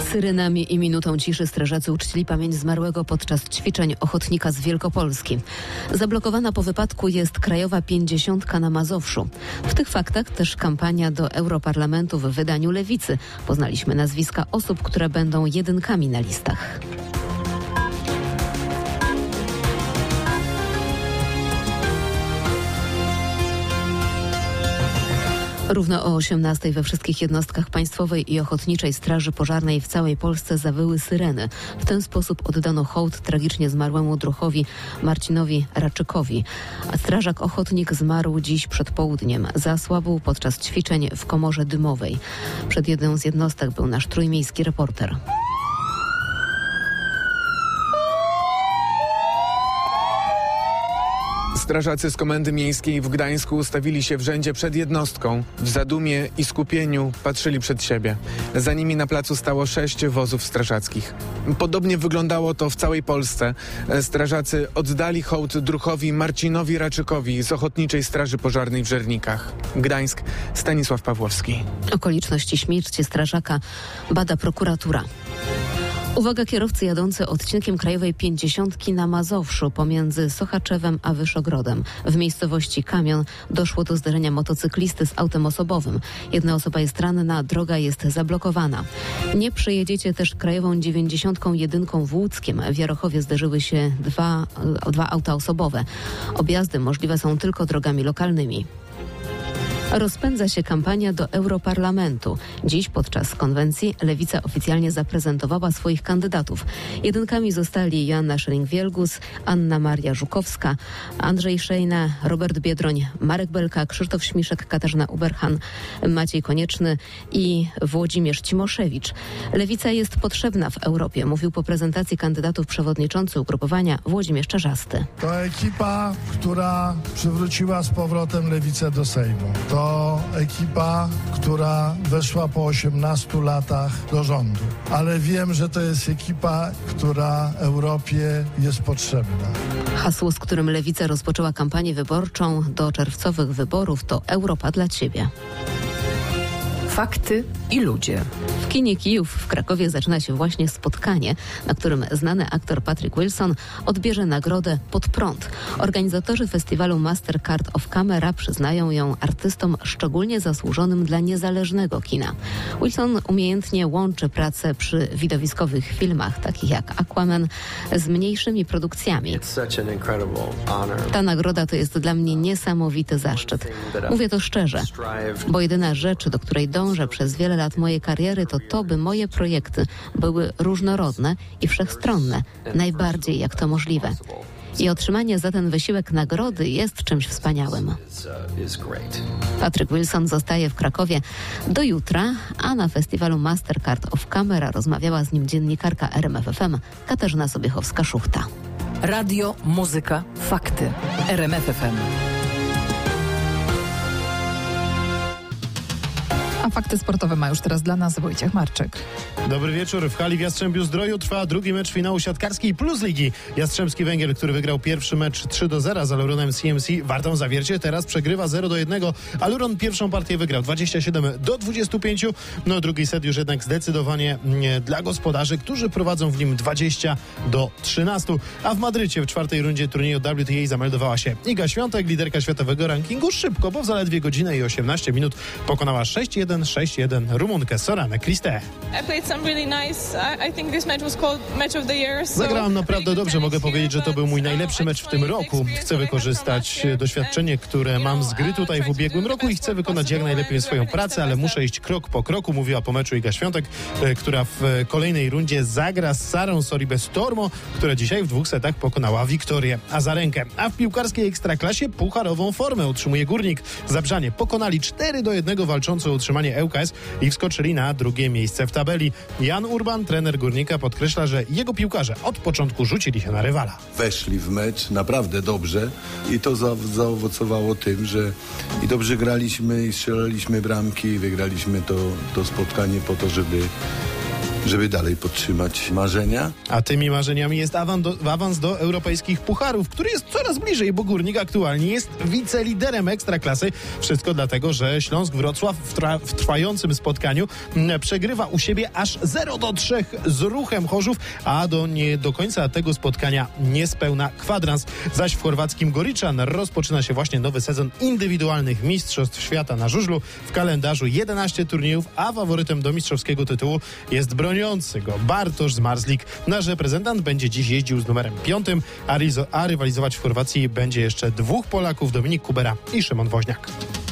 Syrenami i minutą ciszy strażacy uczcili pamięć zmarłego podczas ćwiczeń ochotnika z Wielkopolski. Zablokowana po wypadku jest krajowa 50 na Mazowszu. W tych faktach też kampania do Europarlamentu w wydaniu Lewicy. Poznaliśmy nazwiska osób, które będą jedynkami na listach. Równo o 18:00 we wszystkich jednostkach Państwowej i Ochotniczej Straży Pożarnej w całej Polsce zawyły syreny. W ten sposób oddano hołd tragicznie zmarłemu druhowi Marcinowi Raczykowi. A strażak ochotnik zmarł dziś przed południem. Zasłabł podczas ćwiczeń w komorze dymowej. Przed jedną z jednostek był nasz trójmiejski reporter. Strażacy z Komendy Miejskiej w Gdańsku ustawili się w rzędzie przed jednostką. W zadumie i skupieniu patrzyli przed siebie. Za nimi na placu stało 6 wozów strażackich. Podobnie wyglądało to w całej Polsce. Strażacy oddali hołd druhowi Marcinowi Raczykowi z Ochotniczej Straży Pożarnej w Żernikach. Gdańsk, Stanisław Pawłowski. Okoliczności śmierci strażaka bada prokuratura. Uwaga, kierowcy jadący odcinkiem krajowej 50 na Mazowszu pomiędzy Sochaczewem a Wyszogrodem. W miejscowości Kamion doszło do zderzenia motocyklisty z autem osobowym. Jedna osoba jest ranna, droga jest zablokowana. Nie przejedziecie też krajową 91 w Łódzkiem. W Jarochowie zderzyły się dwa auta osobowe. Objazdy możliwe są tylko drogami lokalnymi. Rozpędza się kampania do Europarlamentu. Dziś podczas konwencji Lewica oficjalnie zaprezentowała swoich kandydatów. Jedynkami zostali Joanna Scheuring-Wielgus, Anna Maria Żukowska, Andrzej Szejna, Robert Biedroń, Marek Belka, Krzysztof Śmiszek, Katarzyna Uberhan, Maciej Konieczny i Włodzimierz Cimoszewicz. Lewica jest potrzebna w Europie, mówił po prezentacji kandydatów przewodniczący ugrupowania Włodzimierz Czarzasty. To ekipa, która przywróciła z powrotem Lewicę do Sejmu. To ekipa, która weszła po 18 latach do rządu. Ale wiem, że to jest ekipa, która Europie jest potrzebna. Hasło, z którym Lewica rozpoczęła kampanię wyborczą do czerwcowych wyborów, to Europa dla Ciebie. Fakty i ludzie. W kinie Kijów w Krakowie zaczyna się właśnie spotkanie, na którym znany aktor Patrick Wilson odbierze nagrodę Pod prąd. Organizatorzy festiwalu Mastercard of Camera przyznają ją artystom szczególnie zasłużonym dla niezależnego kina. Wilson umiejętnie łączy pracę przy widowiskowych filmach, takich jak Aquaman, z mniejszymi produkcjami. Ta nagroda to jest dla mnie niesamowity zaszczyt. Mówię to szczerze, bo jedyna rzecz, do której dążę przez wiele lat mojej kariery, to by moje projekty były różnorodne i wszechstronne, najbardziej jak to możliwe. I otrzymanie za ten wysiłek nagrody jest czymś wspaniałym. Patrick Wilson zostaje w Krakowie do jutra, a na festiwalu Mastercard of Camera rozmawiała z nim dziennikarka RMF FM Katarzyna Sobiechowska-Szuchta. Radio, muzyka, fakty. RMF FM. A fakty sportowe ma już teraz dla nas Wojciech Marczyk. Dobry wieczór. W hali w Jastrzębiu-Zdroju trwa drugi mecz finału siatkarskiej Plus Ligi. Jastrzębski Węgiel, który wygrał pierwszy mecz 3-0 z Aluronem CMC Wartą Zawiercie, teraz przegrywa 0-1. Aluron pierwszą partię wygrał 27-25. No drugi set już jednak zdecydowanie dla gospodarzy, którzy prowadzą w nim 20-13. A w Madrycie w czwartej rundzie turnieju WTA zameldowała się Iga Świątek, liderka światowego rankingu, szybko, bo w zaledwie godzinę i 18 minut pokonała 6-1 Rumunkę Soranę Kristę. Zagrałam naprawdę dobrze, mogę powiedzieć, że to był mój najlepszy mecz w tym roku. Chcę wykorzystać doświadczenie, które mam z gry tutaj w ubiegłym roku i chcę wykonać jak najlepiej swoją pracę, ale muszę iść krok po kroku, mówiła po meczu Iga Świątek, która w kolejnej rundzie zagra z Sarą Sorribes-Tormo, która dzisiaj w 2 setach pokonała Wiktorię Azarenkę. A w piłkarskiej ekstraklasie pucharową formę utrzymuje Górnik. Zabrzanie pokonali 4-1 walczącą o utrzymanie ŁKS i wskoczyli na drugie miejsce w tabeli. Jan Urban, trener Górnika, podkreśla, że jego piłkarze od początku rzucili się na rywala. Weszli w mecz naprawdę dobrze i to zaowocowało tym, że i dobrze graliśmy i strzelaliśmy bramki i wygraliśmy to spotkanie po to, żeby dalej podtrzymać marzenia. A tymi marzeniami jest awans do europejskich pucharów, który jest coraz bliżej, bo Górnik aktualnie jest wiceliderem Ekstraklasy. Wszystko dlatego, że Śląsk Wrocław w trwającym spotkaniu przegrywa u siebie aż 0-3 z Ruchem Chorzów, a do końca tego spotkania niespełna kwadrans. Zaś w chorwackim Goričan rozpoczyna się właśnie nowy sezon indywidualnych Mistrzostw Świata na żużlu. W kalendarzu 11 turniejów, a faworytem do mistrzowskiego tytułu jest broniący go Bartosz Zmarzlik. Nasz reprezentant będzie dziś jeździł z numerem 5, a rywalizować w Chorwacji będzie jeszcze 2 Polaków, Dominik Kubera i Szymon Woźniak.